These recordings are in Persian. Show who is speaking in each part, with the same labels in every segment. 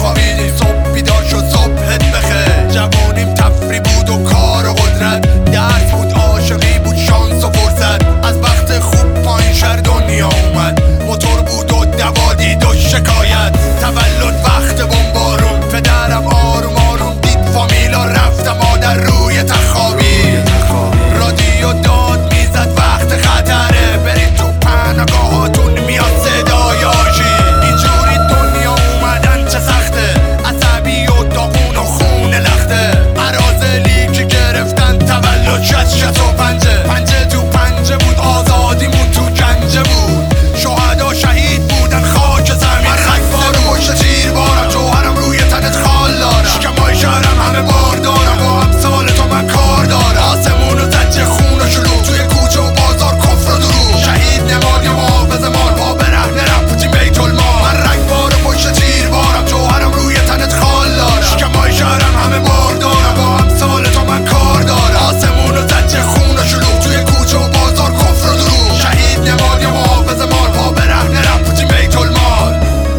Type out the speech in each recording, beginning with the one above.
Speaker 1: خوابیدیم صبح بیدار شد صبحت بخیر. جوانیم تفریح بود و کار و قدرت، درس بود عاشقی بود شانس و فرصت. از وقت خوب پایین شهر دنیا اومد، موتور بود و دوادید و شکایت. تولد وقت بمبارون، پدرم آروم آروم دید فامیلا رفت مادر روی تخابی. رادیو داد میزد وقت خطره، برید تو پناهگاهاتون میاد صدای آژیر. اینجوری دنیا اومدن چه سخته، عصبی و داغون و خون لخته. عرازلی که گرفتن تولد 65 پنجه تو پنجه بود، آزادیمون تو گنجه بود. شهدا شهید بودن خاک زمین. من خکبار پشت تیر بارم، جوهرم روی تنت خال دارم. شکمای شهرم همه بار دارم، با امثال تو من کار دارم. آسمون و زجه خون و شلوغ، توی کوچه و بازار کفر و دروغ. شهید نماد یا محافظ مال، پا برهنه رفتی بیت المال. من رگبار پشت تیر بارم، جوهرم روی تنت خال دارم. شکمای شهرم همه بار دارم، با امثال تو من کار دارم. آسمون و زجه خون و شلوغ، توی کوچه و بازار کفر و دروغ. شهید نماد یا محافظ مال، پا برهنه رفتی بیت المال.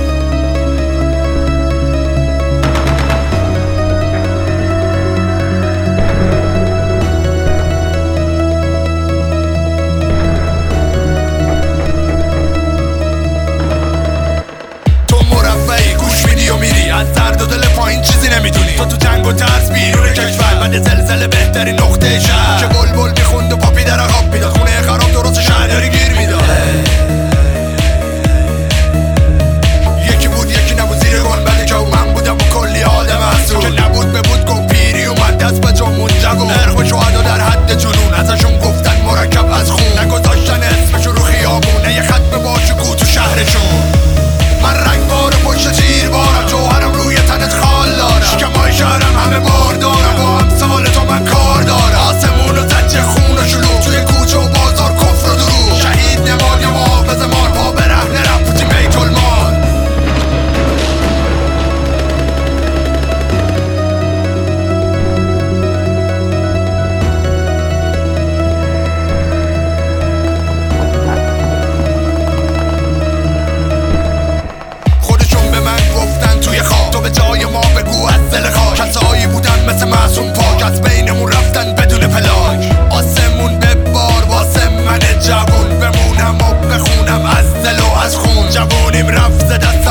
Speaker 1: تو مرفعی گوش میدی و میری، از درد و دل پایین چیزی نمیدونی. تو جنگ و ترس بیرون کشور، بعد زلزله بهترین نقطه شهر. که بلبل میخوند و پاپی در عقاب میداد، خونه خراب درست شهرداری گیر میداد. یکی بود یکی نبود زیر گنبده، که من بودم و کلی آدم محسود. که نبود به بود گفت پیری اومد دست به جامون جگو. ارخ شهدا در حد جنون، ازشون گفتن مرکب از خون. نگذاشتن اسمشون رو خیابون، یه ختم باشگو تو شهرشون. من رگبار پشت تیر بارم، جوهرم روی تنت خال دارم. شکمای شهرم همه بار دارم، با امثال تو من کار دارم. آسمون و زجه خون و شلوغ، توی کوچه و بازار کفر و دروغ. شهید نماد یا محافظ مال، پا برهنه رفتی بیت المال. خودشون به من گفتن توی خواب، تو به جای ما بگو از دل خاک. کسایی بودن مثل معصوم پاک، از بینمون رفتن بدون پلاک. آسمون ببار واسه من جوون، بمونم و بخونم از دل و از خون. جوونیم رفت ز دست